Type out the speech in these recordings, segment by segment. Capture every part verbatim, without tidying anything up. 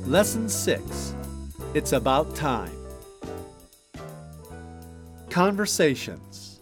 Lesson six. It's about time. Conversations.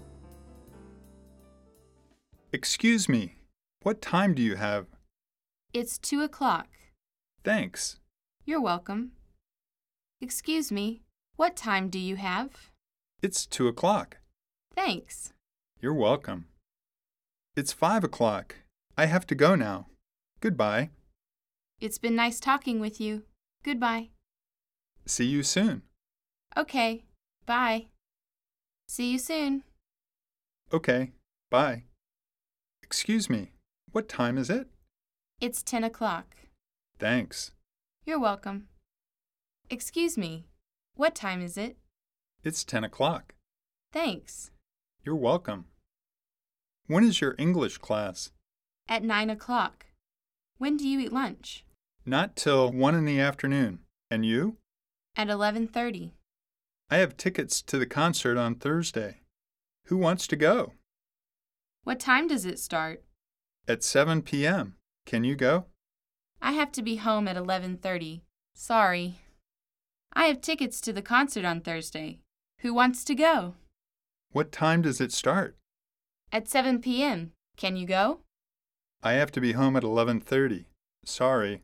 Excuse me, what time do you have? It's two o'clock. Thanks. You're welcome. Excuse me, what time do you have? It's two o'clock. Thanks. You're welcome. It's five o'clock. I have to go now. Goodbye. It's been nice talking with you. Goodbye. See you soon. Okay, bye. See you soon. Okay, bye. Excuse me, what time is it? It's ten o'clock. Thanks. You're welcome. Excuse me, what time is it? It's ten o'clock. Thanks. You're welcome. When is your English class? At nine o'clock. When do you eat lunch? Not till one in the afternoon. And you? At eleven thirty. I have tickets to the concert on Thursday. Who wants to go? What time does it start? At seven p.m. Can you go? I have to be home at eleven thirty. Sorry. I have tickets to the concert on Thursday. Who wants to go? What time does it start? At seven p.m. Can you go? I have to be home at eleven thirty. Sorry.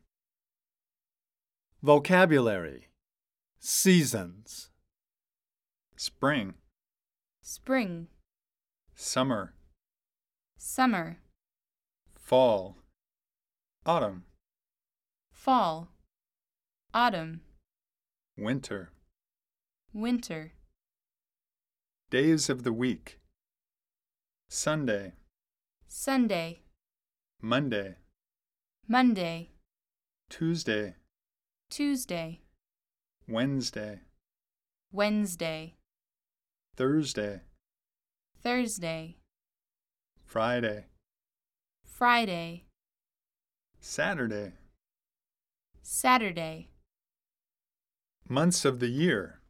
Vocabulary. Seasons. Spring, Spring, summer, summer, fall, autumn, fall, autumn, winter. winter, Days of the week. Sunday, Sunday, Monday, Monday, Tuesday, Tuesday, Wednesday, Wednesday, Thursday, Thursday, Friday, Friday, Saturday. Saturday, Months of the year.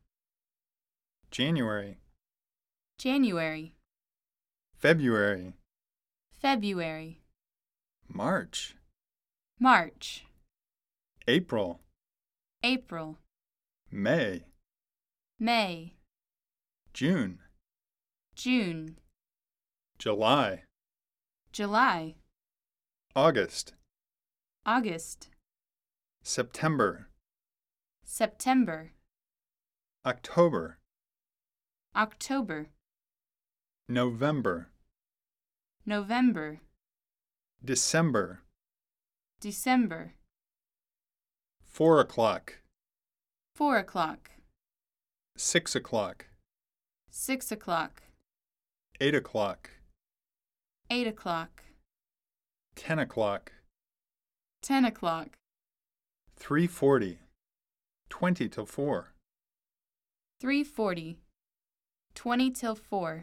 January, January, February, February, March, March, April, April, May, May, June, June, July, July, August, August, September, September, October, October, November, November, December. December, Four o'clock, four o'clock, six o'clock, six o'clock, eight o'clock, eight o'clock, ten o'clock, ten o'clock, three forty, twenty till four, three forty, twenty till four,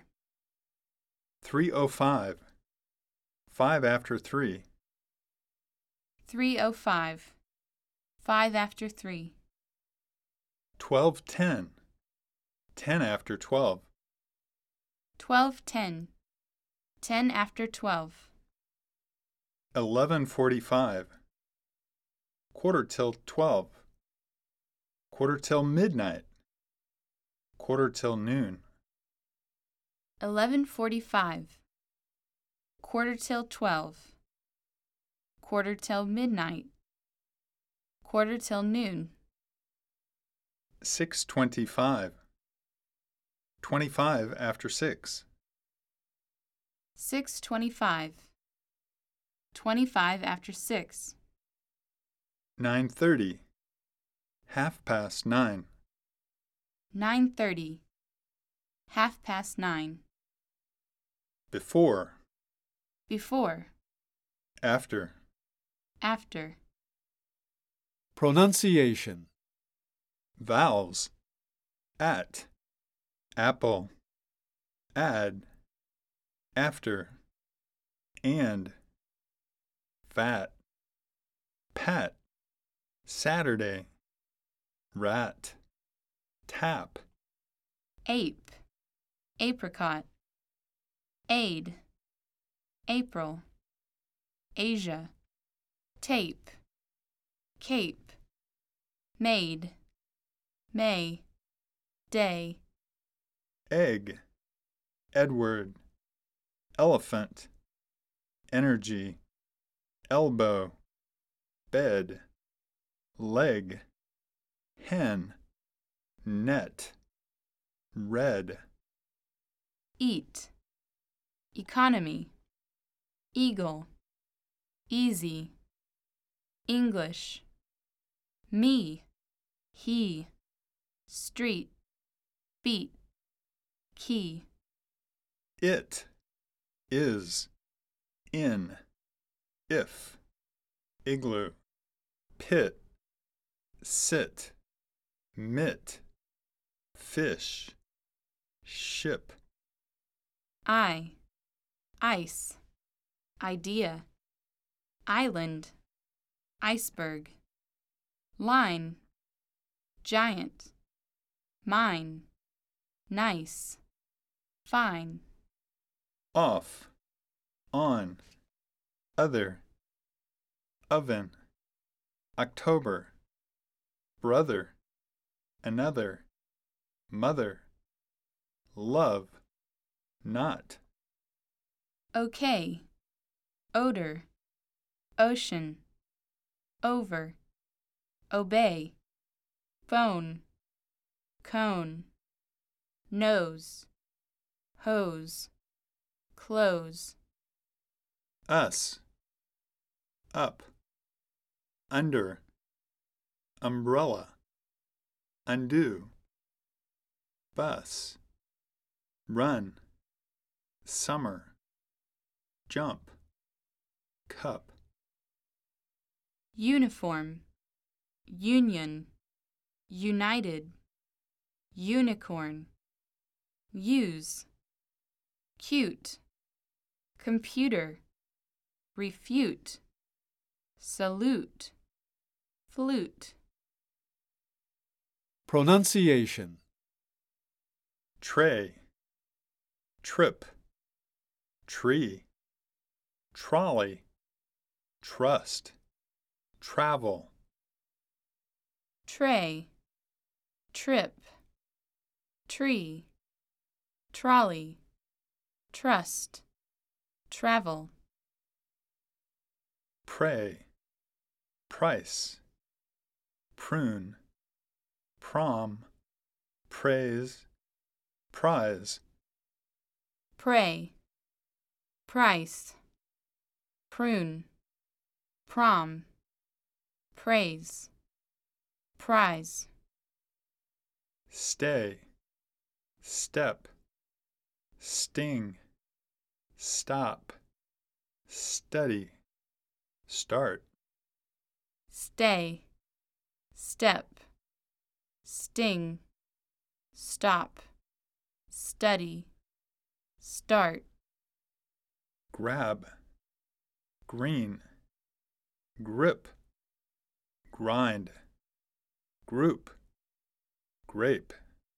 three o five, five after three, three o five, five after three, twelve ten, ten after twelve, twelve ten, ten after twelve, eleven forty-five, quarter till twelve, quarter till midnight, quarter till noon, eleven forty-five, quarter till twelve, quarter till midnight, quarter till noon, six twenty-five, twenty-five after six, six twenty-five, twenty-five after six, nine thirty, half past nine, nine thirty, half past nine, before, before, after, after, Pronunciation. vowels, at, apple, add, after, and, fat, pat, Saturday, rat, tap, ape, apricot, aid, April, Asia, tape, cape, Made, May, day. Egg, Edward, elephant, energy, elbow, bed, leg, hen, net, red. Eat, economy, eagle, easy, English, me, he, street, beat, key. It, is, in, if, igloo, pit, sit, mit, fish, ship. I, ice, idea, island, iceberg, line, giant, mine, nice, fine. Off, on, other, oven, October, brother, another, mother, love, not. Okay, odor, ocean, over, obey, phone, cone, nose, hose, close. Us, up, under, umbrella, undo, bus, run, summer, jump, cup. Uniform, union, united, unicorn, use, cute, computer, refute, salute, flute. Pronunciation. Tray, trip, tree, trolley, trust, travel. Tray, trip, tree, trolley, trust, travel. Pray, price, prune, prom, praise, prize. Pray, price, prune, prom, praise, prize. Stay, step, sting, stop, study, start. Stay, step, sting, stop, study, start. Grab, green, grip, grind, group, grape.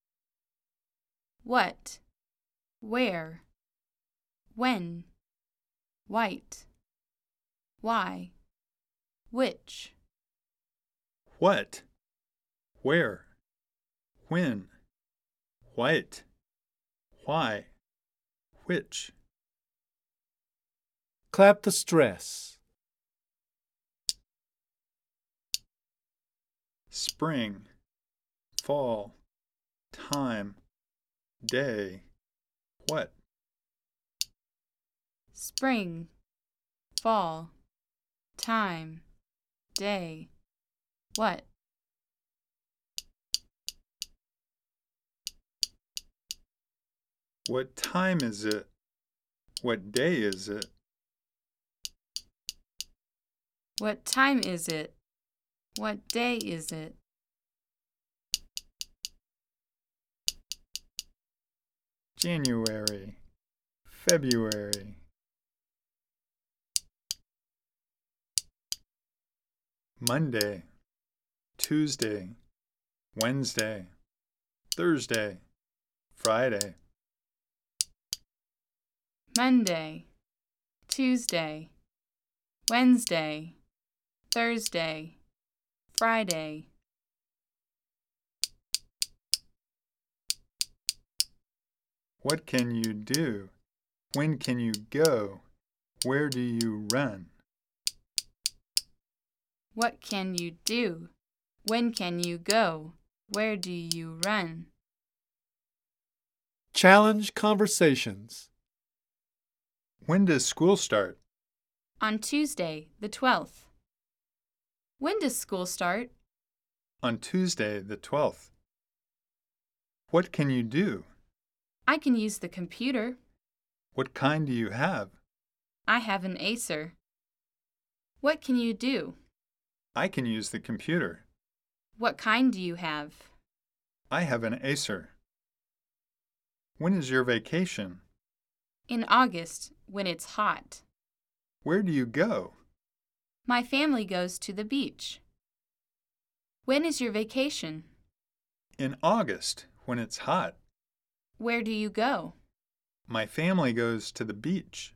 What, where, when, white, why, which. What, where, when, white, why, which. Clap the stress. Spring, fall, time, day, what. Spring, fall, time, day, what. What time is it? What day is it? What time is it? What day is it? January, February. Monday, Tuesday, Wednesday, Thursday, Friday. Monday, Tuesday, Wednesday, Thursday, Friday. What can you do? When can you go? Where do you run? What can you do? When can you go? Where do you run? Challenge conversations. When does school start? On Tuesday, the twelfth. When does school start? On Tuesday, the twelfth. What can you do? I can use the computer. What kind do you have? I have an Acer. What can you do? I can use the computer. What kind do you have? I have an Acer. When is your vacation? In August, when it's hot. Where do you go? My family goes to the beach. When is your vacation? In August, when it's hot. Where do you go? My family goes to the beach.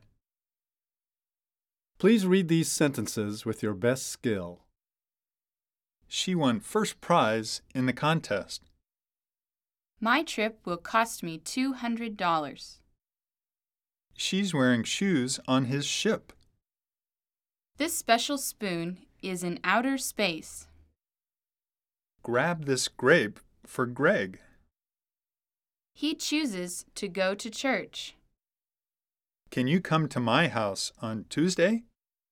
Please read these sentences with your best skill. She won first prize in the contest. My trip will cost me two hundred dollars. She's wearing shoes on his ship. This special spoon is in outer space. Grab this grape for Greg. He chooses to go to church. Can you come to my house on Tuesday?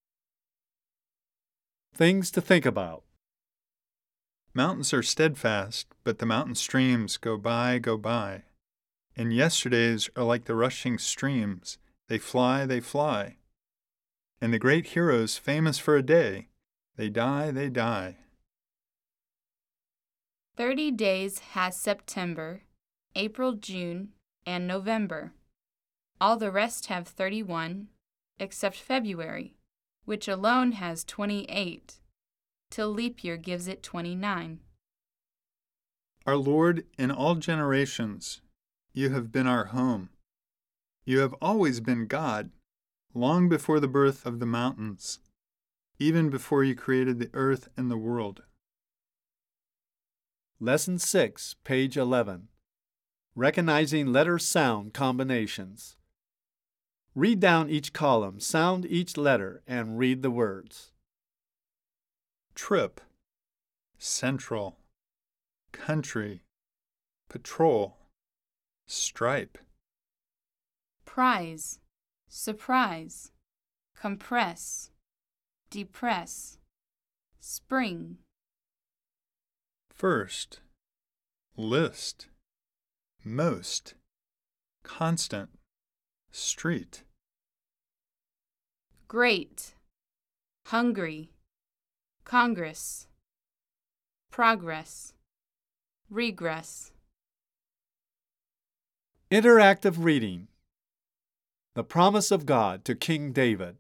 Things to think about. Mountains are steadfast, but the mountain streams go by, go by. And yesterdays are like the rushing streams. They fly, they fly. And the great heroes famous for a day, they die, they die. Thirty days has September, April, June, and November. All the rest have thirty-one, except February, which alone has twenty-eight, till leap year gives it twenty-nine. Our Lord, in all generations, you have been our home. You have always been God, long before the birth of the mountains, even before you created the earth and the world. Lesson six, page eleven. Recognizing letter-sound combinations. Read down each column, sound each letter, and read the words. Trip, central, country, patrol, stripe. Prize, surprise, compress, depress, spring. First, list, most, constant, street. Great, hungry, Congress, progress, regress. Interactive reading. The promise of God to King David.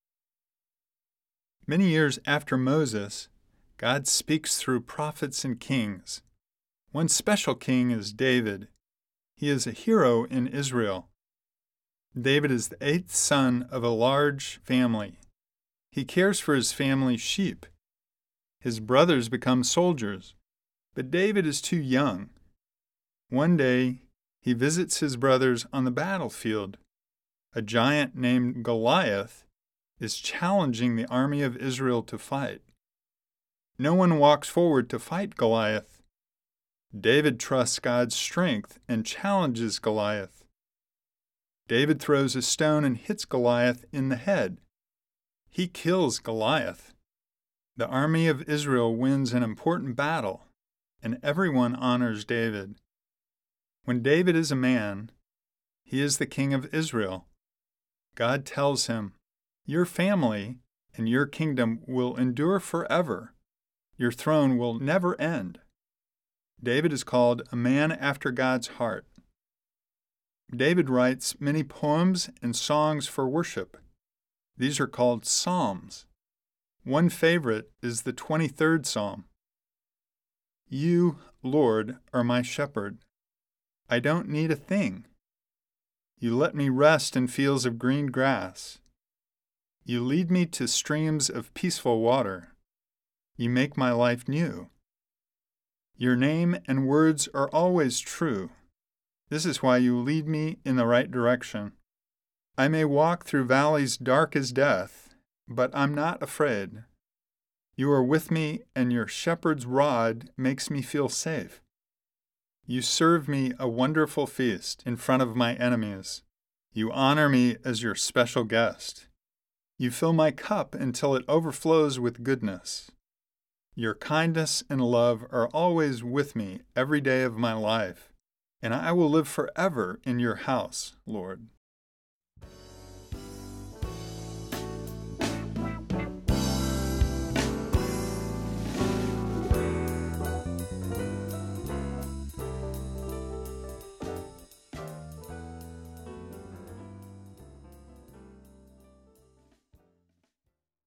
Many years after Moses, God speaks through prophets and kings. One special king is David. He is a hero in Israel. David is the eighth son of a large family. He cares for his family's sheep. His brothers become soldiers, but David is too young. One day, he visits his brothers on the battlefield. A giant named Goliath is challenging the army of Israel to fight. No one walks forward to fight Goliath. David trusts God's strength and challenges Goliath. David throws a stone and hits Goliath in the head. He kills Goliath. The army of Israel wins an important battle, and everyone honors David. When David is a man, he is the king of Israel. God tells him, "Your family and your kingdom will endure forever. Your throne will never end." David is called a man after God's heart. David writes many poems and songs for worship. These are called psalms. One favorite is the twenty-third Psalm. You, Lord, are my shepherd. I don't need a thing. You let me rest in fields of green grass. You lead me to streams of peaceful water. You make my life new. Your name and words are always true. This is why you lead me in the right direction. I may walk through valleys dark as death, but I'm not afraid. You are with me, and your shepherd's rod makes me feel safe. You serve me a wonderful feast in front of my enemies. You honor me as your special guest. You fill my cup until it overflows with goodness. Your kindness and love are always with me every day of my life, and I will live forever in your house, Lord.